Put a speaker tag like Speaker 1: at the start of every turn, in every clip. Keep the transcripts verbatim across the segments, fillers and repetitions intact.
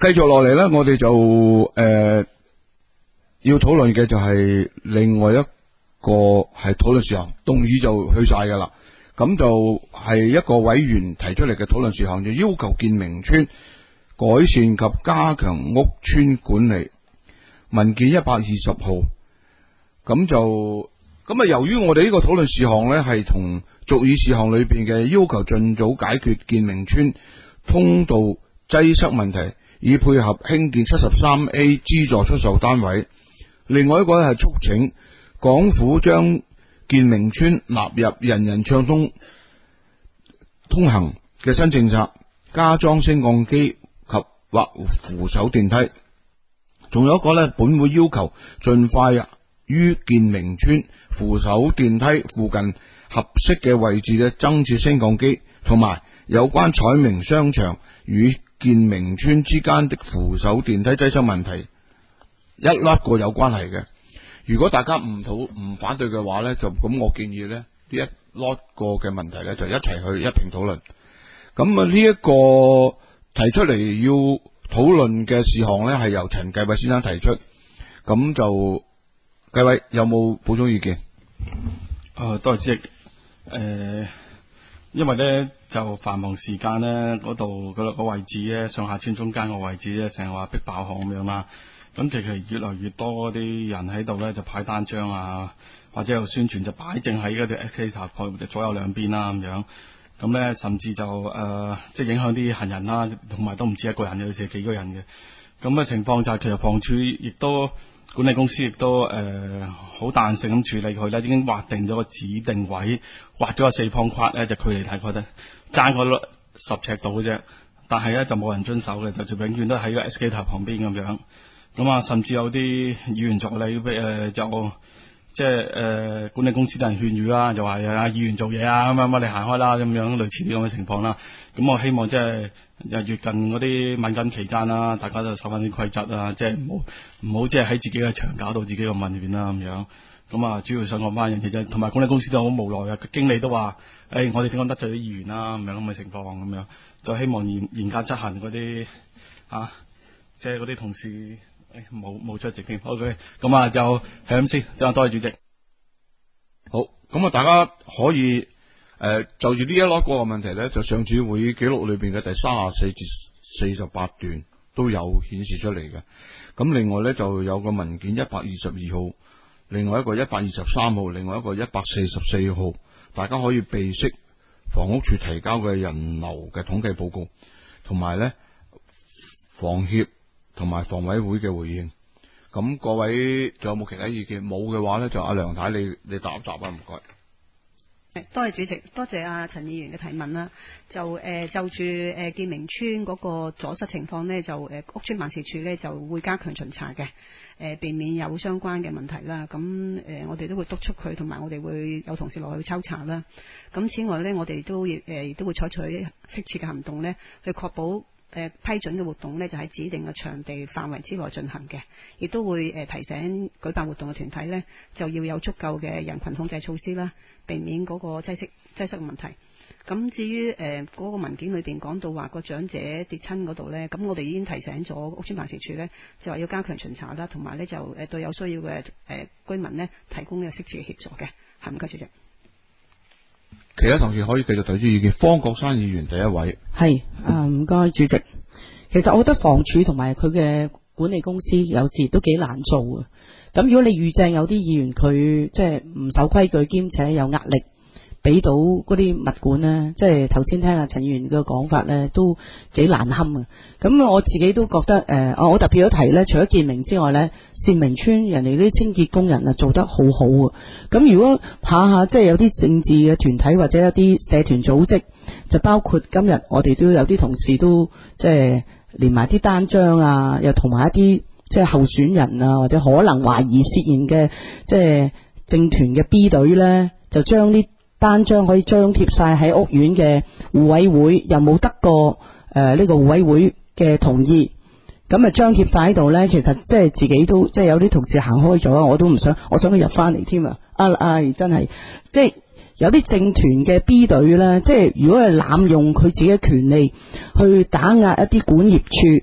Speaker 1: 繼續落嚟咧，我哋就誒、呃、要討論嘅就係另外一個係討論事項，動議就去晒噶啦。咁就係一個委員提出嚟嘅討論事項，就要求建明村改善及加強屋邨管理。文件一百二十號。咁就咁啊，由於我哋呢個討論事項呢係同續議事項裏邊嘅要求盡早解決建明村通道擠塞問題，以配合興建七十三 A 資助出售單位。另外一個咧係促請港府將建明村納入人人暢通通行嘅新政策，加裝升降機及或扶手電梯。仲有一個咧，本會要求盡快於建明村扶手電梯附近合適嘅位置咧增設升降機，同埋有關彩明商場與建明村之間的扶手電梯擠塞問題一粒個有關係嘅。如果大家唔討唔反對嘅話呢，就咁我建議呢，呢一粒個嘅問題呢，就一齊去一併討論。咁啊呢一個提出嚟要討論嘅事項呢，係由陳繼偉先生提出。咁就繼偉有冇補充意見？誒、
Speaker 2: 呃，多謝主席。誒、呃，因為呢就繁忙時間呢嗰度嗰個位置呢，上下村中間個位置呢，成日話逼爆巷咁樣啦。咁其實越來越多啲人喺度呢，就派單張啊，或者有宣傳就擺正喺嗰啲 escalator 左右兩邊啦咁樣。咁呢，甚至就誒、呃，即係影響啲行人啦，同埋都唔止一個人，有時係幾個人嘅。咁嘅情況就係其實房署亦都管理公司亦都誒好彈性咁處理佢呢，已經劃定咗個指定位，劃咗個四方框呢，就距離大概得爭個十尺度嘅啫。但係呢，就冇人遵守嘅，就永遠都喺個 escalator 旁邊咁樣。咁啊，甚至有啲議員助理誒、呃、就即係誒、呃、管理公司啲人勸喻啦，就話啊議員做嘢啊，咁樣你行開啦，咁樣類似啲咁嘅情況啦。咁我希望即係又越近嗰啲敏感期間啦，大家就守翻啲規則啊，即係唔好唔好即係喺自己嘅場搞到自己個問題啦咁樣。咁啊，主要想講翻樣嘢啫，同埋管理公司都好無奈啊，經理都話誒、欸、我哋點講得罪啲議員啦，咁樣咁嘅情況咁樣，就希望嚴嚴格執行嗰啲啊，即係嗰啲同事。誒，冇冇出席添 ，OK， 咁啊就係咁先，多謝主席。
Speaker 1: 好，咁啊大家可以誒、呃、就住呢一攞個問題咧，就上次會議記錄裏邊嘅第三十四至四十八段都有顯示出嚟嘅。咁另外咧就有個文件一百二十二號，另外一個一百二十三號，另外一個一百四十四號，大家可以備悉房屋署提交嘅人流嘅統計報告，同埋咧房協同埋房委會嘅回應。咁各位仲有冇其他意見？冇嘅話咧，就阿梁太你你答一答啊，唔該。
Speaker 3: 多謝主席，多謝阿陳議員嘅提問啦。就誒、呃、就住誒、呃、建明村嗰個阻塞情況呢，就誒、呃、屋邨辦事處呢就會加強巡查嘅，誒、呃、避免有相關嘅問題啦。咁誒、呃、我哋都會督促佢，同埋我哋會有同事落去抽查啦。咁此外呢，我哋都亦誒亦都會採取適切嘅行動呢，去確保誒、呃、批准嘅活動呢，就喺指定嘅場地範圍之內進行嘅，亦都會誒、呃、提醒舉辦活動嘅團體呢，就要有足夠嘅人群控制措施啦，避免嗰個擠塞擠塞嘅問題。咁至於誒嗰個文件裏邊講到話個長者跌親嗰度呢，咁我哋已經提醒咗屋邨辦事處呢，就話要加強巡查啦，同埋呢就誒對有需要嘅誒、呃、居民呢提供呢個適切嘅協助嘅。係，唔該主席。
Speaker 1: 其他同事可以繼續提出意見。方國珊議員第一位。
Speaker 4: 係，啊唔該主席。其實我覺得房署同埋佢嘅管理公司有時都幾難做啊。咁如果你預正有啲議員佢即係唔守規矩兼且有壓力，俾到嗰啲物管呢，即係頭先聽阿陳議員嘅講法呢，都幾難堪啊。咁我自己都覺得誒、呃，我特別有提呢，除咗建明之外呢，善明村人哋啲清潔工人啊做得好好啊。咁如果下下即係有啲政治嘅團體或者一啲社團組織，就包括今日我哋都有啲同事都即係連埋啲單張啊，又同埋一啲即係候選人啊，或者可能懷疑涉嫌嘅即係政團嘅 B 隊呢，就將啲單張可以張貼晒喺屋苑嘅互委會，又冇得過誒呢個互委會嘅同意，咁啊張貼晒喺度呢，其實即係自己都即係有啲同事行開咗，我都唔想，我想佢入翻嚟添啊！啊啊，真係即係有啲政團嘅 B 隊呢，即係如果係濫用佢自己嘅權利去打壓一啲管業處，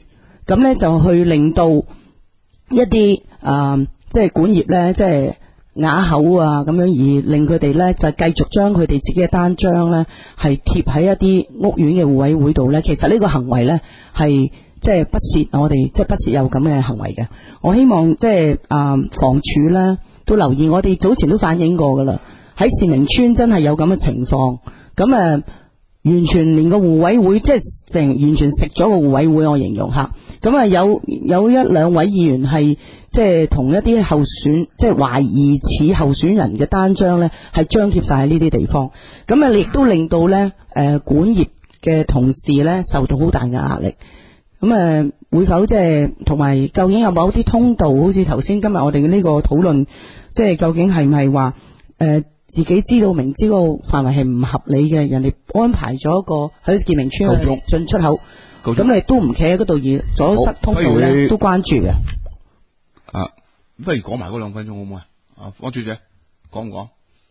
Speaker 4: 咁咧就去令到一啲啊、呃、即係管業咧即係啞口啊咁樣，而令佢哋咧就繼續將佢哋自己嘅單張咧係貼喺一啲屋苑嘅互委會度咧。其實呢個行為咧係即係不屑我哋，即係不屑有咁嘅行為嘅。我希望即係啊房署咧都留意，我哋早前都反映過噶啦，喺善明村真係有咁嘅情況，咁誒、呃、完全連個互委會即係成完全食咗個互委會，我形容下。咁啊有有一兩位議員係即係同一啲候選即係懷疑似候選人嘅單張咧係張貼晒喺呢啲地方，咁啊亦都令到咧誒、呃、管業嘅同事咧受到好大嘅壓力。咁誒、呃、會否即係同埋究竟有某啲通道，好似頭先今日我哋嘅呢個討論，即係究竟係唔係話誒自己知道明知個範圍係唔合理嘅，人哋安排咗一個喺建明村嘅進出口，咁你都唔企喺嗰度而阻塞通道咧，都關注嘅。
Speaker 1: 啊，不如講埋嗰兩分鐘好唔好啊？啊，方小姐講唔講？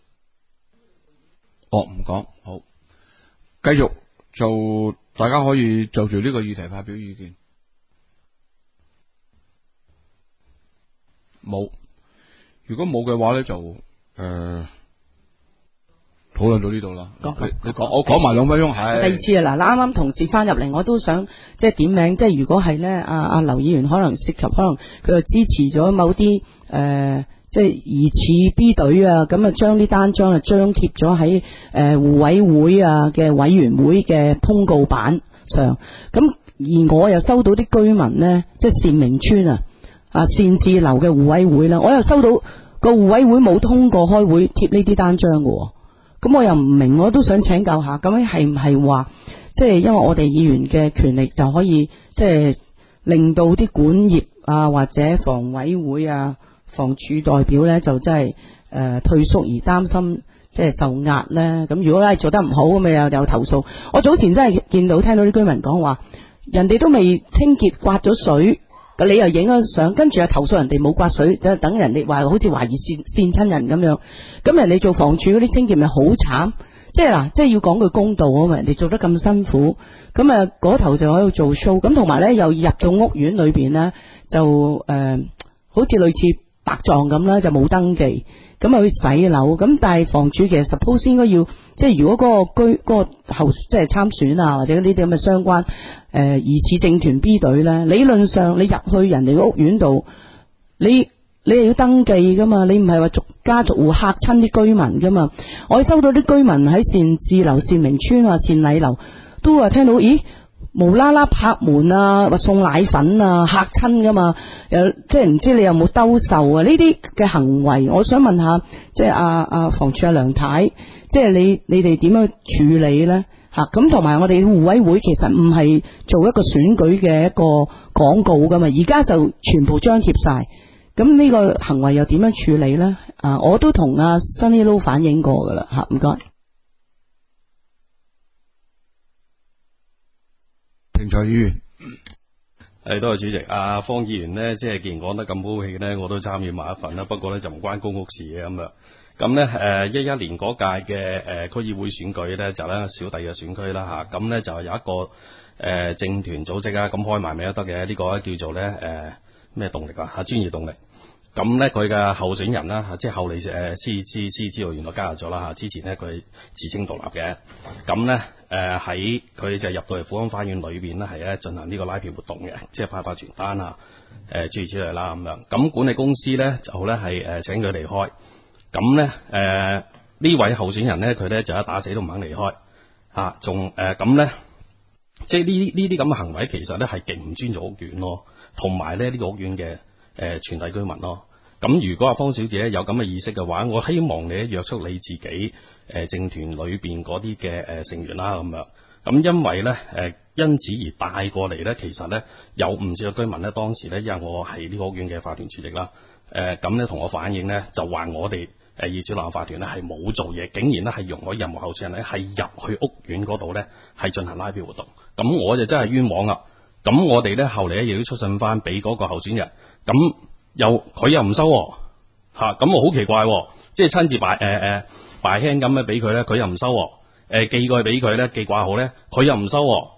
Speaker 1: 哦，唔講，好，繼續就大家可以就住呢個議題發表意見。冇，如果冇嘅話咧，就誒討論到呢度啦。你你講，我講埋兩分鐘係。
Speaker 4: 第二次啊，嗱，啱啱同事翻入嚟，我都想即係點名，即係如果係咧，阿阿劉議員可能涉及，可能佢就支持咗某啲誒、呃，即係疑似 B 隊啊，咁啊將啲單張啊張貼咗喺誒互委會啊嘅委員會嘅通告板上，咁而我又收到啲居民咧，即係善明村啊。啊善智樓嘅互委會啦，我又收到個互委會冇通過開會貼呢啲單張嘅，咁我又唔明，我都想請教下，咁樣係唔係話即係因為我哋議員嘅權力就可以即係令到啲管業啊或者房委會啊房署代表咧就真係誒退縮而擔心即係受壓咧？咁如果咧做得唔好咁咪又有投訴。我早前真係見到聽到啲居民講話，人哋都未清潔刮咗水。你又影咗相，跟住又投訴人哋冇刮水，就等人哋話好似懷疑跣跣親人咁樣。咁人哋做房署嗰啲清潔咪好慘，即係嗱，即係要講句公道啊嘛！人哋做得咁辛苦，咁啊嗰頭就喺度做 show，咁同埋咧又入到屋苑裏邊咧，就誒、呃、好似類似白撞咁啦，就冇登記，咁啊去洗樓。咁但係房署其實 suppose 應該要，即係如果嗰個居嗰、嗰個候即係參選啊，或者呢啲咁嘅相關。誒、呃，疑似政團 B 隊咧，理論上你入去人哋個屋苑度，你你係要登記噶嘛，你唔係話逐家逐戶嚇親啲居民噶嘛。我收到啲居民喺善智樓、善明村啊、善禮樓都話聽到，咦，無啦啦拍門啊，話送奶粉啊，嚇親噶嘛。又即係唔知你有冇兜售啊？呢啲嘅行為，我想問下，即係阿阿房署阿梁太，即係你你哋點樣處理咧？吓，咁同埋我哋互委會其實唔係做一個選舉嘅一個廣告噶嘛，而家就全部張貼晒，咁呢個行為又點樣處理呢？啊，我都同阿 Sunny Lo 反映過噶啦，吓，唔該。
Speaker 1: 平財議員，
Speaker 5: 誒，多謝主席。阿方議員呢，即係既然講得咁好氣呢，我都參與埋一份啦。不過呢，就唔關公屋事嘅咁樣。咁咧，誒一一年嗰屆嘅誒區議會選舉咧，就咧小弟嘅選區啦嚇。咁咧就有一個誒、呃、政團組織啊，咁開埋名都得嘅。呢、這個咧叫做咧誒咩動力啊？嚇，專業動力。咁咧佢嘅候選人啦嚇，即係後嚟誒先先先知道原來加入咗啦嚇。之前咧佢自稱獨立嘅。咁咧誒喺佢就入到嚟虎安花園裏邊咧，係咧進行呢個拉票活動嘅，即係派發傳單啊，誒諸如此類啦咁樣。咁管理公司咧就咧係誒請佢離開。咁咧，誒、呃、呢位候選人咧，佢咧就一打死都唔肯離開，啊，仲誒咁咧，即係呢呢啲咁嘅行為，其實咧係極唔尊重屋苑咯，同埋咧呢、這個屋苑嘅誒全體居民咯。咁如果阿方小姐有咁嘅意識嘅話，我希望你約束你自己誒、呃、政團裏邊嗰啲嘅誒成員啦咁樣。咁因為咧誒、呃、因此而帶過嚟咧，其實咧有唔少嘅居民咧，當時咧因為我係呢個屋苑嘅法團主席啦，誒咁咧同我反映咧，就話我哋。誒，二小樓法團咧係冇做嘢，竟然咧係容許任何候選人咧係入去屋苑嗰度咧係進行拉票活動，咁我就真係冤枉啦。咁我哋咧後嚟咧亦都出信翻俾嗰個候選人，咁又佢又唔收吓，咁我好奇怪，即係親自擺誒誒擺輕咁咧俾佢咧，佢又唔收，誒寄過去俾佢咧寄掛號咧，佢又唔收，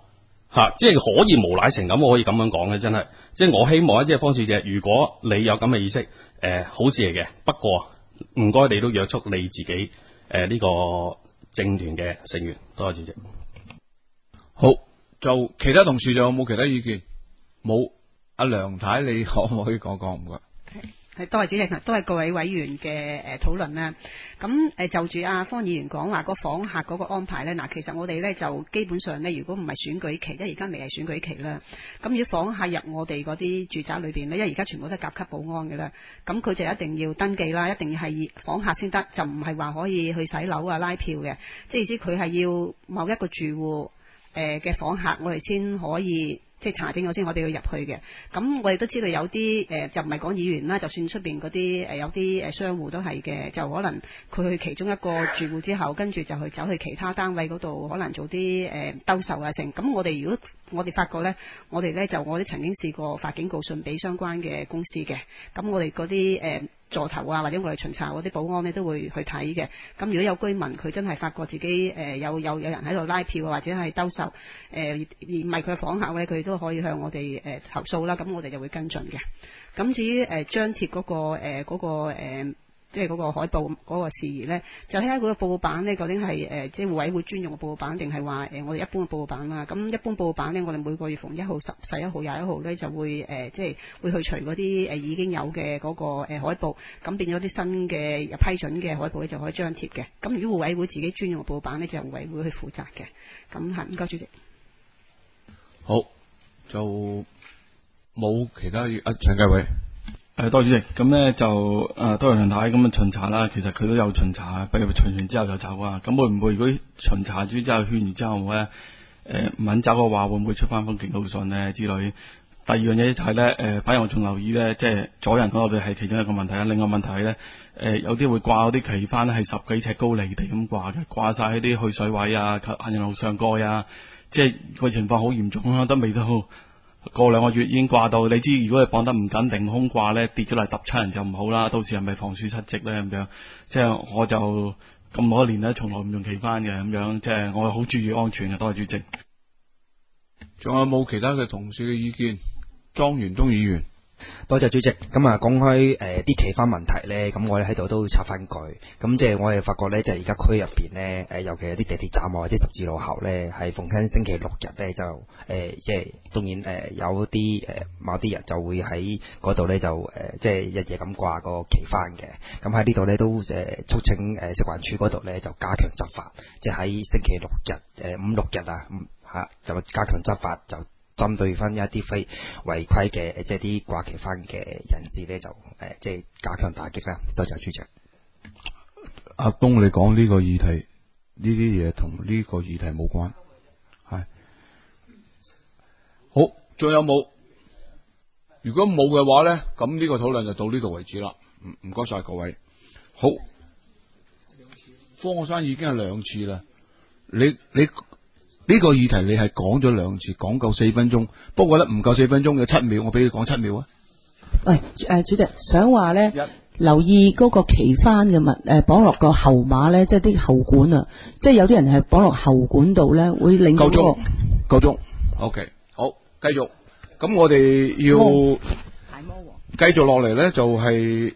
Speaker 5: 吓，即係可以無賴成咁，我可以咁樣講嘅，真係。即係我希望即係方小姐，如果你有咁嘅意識，誒、呃，好事嚟嘅。不過唔該，你都約束你自己，誒、呃，呢、這個政團嘅成員。多謝主席。
Speaker 1: 好，就其他同事仲有冇其他意見？冇。阿梁太，你可唔可以講講？唔該。
Speaker 3: 係多謝主席，都係各位委員嘅誒討論啦。咁誒就住阿方議員講話個訪客嗰個安排咧，嗱，其實我哋咧就基本上咧，如果唔係選舉期，因為而家未係選舉期啦。咁如果訪客入我哋嗰啲住宅裏邊咧，因為而家全部都係甲級保安嘅啦，咁佢就一定要登記啦，一定要係訪客先得，就唔係話可以去洗樓啊拉票嘅。即係意思佢係要某一個住戶誒嘅訪客，我哋先可以。即係查證咗先可以俾佢入去嘅。咁我哋都知道有啲誒、呃、就唔係講議員啦，就算出邊嗰啲誒有啲誒商戶都係嘅，就可能佢去其中一個住戶之後，跟住就去走去其他單位嗰度，可能做啲誒、呃、兜售啊成。咁我哋如果我哋發覺咧，我哋咧就我哋曾經試過發警告信俾相關嘅公司嘅。咁我哋嗰啲誒座頭啊，或者我哋巡查嗰啲保安咧都會去睇嘅。咁如果有居民佢真係發覺自己誒、呃、有有有人喺度拉票啊，或者係兜售誒、呃、而唔係佢訪客咧，佢都可以向我哋誒、呃、投訴啦。咁我哋就會跟進嘅。咁至於誒張貼嗰個誒嗰、呃嗰個、呃即係嗰個海報嗰個事宜呢，就睇下嗰個報告版呢，究竟係誒、呃、即係互委會專用嘅報告版，定係話誒我哋一般嘅報告版啦。咁一般報告版呢，我哋每個月逢一號、十、十一號、廿一號呢，就會誒、呃、即係會去除嗰啲誒已經有嘅嗰、嗰個、呃、海報，咁變咗啲新嘅批准嘅海報呢，就可以張貼嘅。咁如果互委會自己專用嘅報告版呢，就係互委會去負責嘅。咁係唔該主席。
Speaker 1: 好，就冇其他嘢。阿陳繼偉。
Speaker 2: 誒，多謝主席。咁咧就誒，多謝梁太咁樣巡查啦。其實佢都有巡查，不過巡完之後就走啊。咁會唔會如果巡查咗之後勸完之後咧，誒唔肯走嘅話，會唔會出翻封警告信咧之類？第二樣嘢就係咧，誒，反而我仲留意咧，即係阻人嗰度係其中一個問題啦。另外問題咧，誒有啲會掛嗰啲旗幡咧，係十幾尺高離地咁掛嘅，掛晒喺啲去水位啊、行人路上蓋啊，即係個情況好嚴重啦，都未到。過兩個月已經掛到，你知如果你綁得唔緊定空掛咧，跌咗嚟揼親人就唔好啦。到時係咪防鼠失職咧咁樣？即係我就咁多年咧，從來唔用旗幡嘅咁樣，即係我好注意安全嘅。多謝主席。
Speaker 1: 仲有冇其他嘅同事嘅意見？莊元東議員。
Speaker 6: 多謝主席。咁啊，講開誒啲旗幡問題咧，咁我哋喺度都插翻句。咁即係我哋發覺咧，就係而家區入邊咧，誒尤其係啲地鐵站啊或者十字路口咧，係逢親星期六日咧就誒、呃、即係當然誒、呃、有啲誒、呃、某啲人就會喺嗰度咧就誒、呃、即係日夜咁掛個旗幡嘅。咁喺呢度咧都誒、呃、促請誒食環署嗰度咧就加強執法，即係喺星期六日誒、呃、五六日啊嚇就加強執法就。針對翻一啲非違規嘅，即係啲掛旗幡嘅人士咧，就誒、呃、即係加強打擊啦。多謝主席。
Speaker 1: 阿東，你講呢個議題，呢啲嘢同呢個議題冇關，係好。仲有冇？如果冇嘅話咧，咁呢個討論就到呢度為止啦。唔唔該晒各位。好，方國珊已經係兩次啦。你你。呢個議題你係講咗兩次，講夠四分鐘，不過咧唔夠四分鐘，有七秒，我俾你講七秒啊！
Speaker 4: 喂，誒、呃，主席想話咧，留意嗰個旗幡嘅物誒綁落個喉馬咧，即係啲喉管啊，即係有啲人係綁落喉管度咧，會令到、嗰個
Speaker 1: 夠鐘夠鐘 ，OK，好，繼續。咁我哋要繼續落嚟咧，就係、是、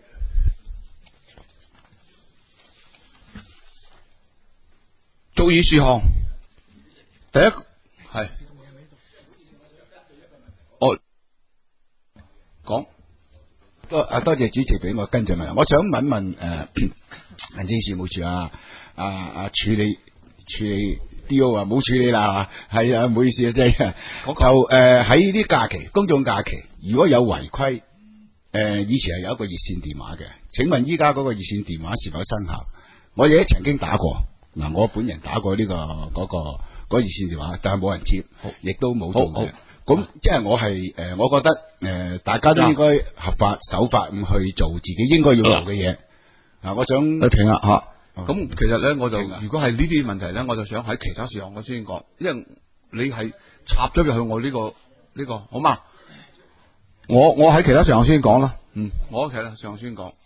Speaker 1: 注意事項。第一係，我講
Speaker 7: 多啊，多謝主席俾我跟進問。我想問問誒、呃，民政事務處啊啊啊處理處理 D O 啊，冇處理啦，係啊，唔好意思啊，即係就誒喺啲假期，公眾假期，如果有違規，誒、呃、以前係有一個熱線電話嘅，請問依家嗰個熱線電話是否生效？我亦都曾經打過，嗱，我本人打過呢、這個嗰、那個。嗰熱線電話，但係冇人接，亦都冇做嘅。咁即係我係誒、呃，我覺得誒、呃，大家都應該合法守法咁去做自己應該要做嘅嘢。啊，我想
Speaker 1: 停啦吓。咁、嗯、其實咧，我就如果係呢啲問題咧，我就想喺其他事項我先講，因為你係插咗入去我呢、這個呢、這個好嘛？我我喺其他事項先講啦。嗯，我喺其他事項先講。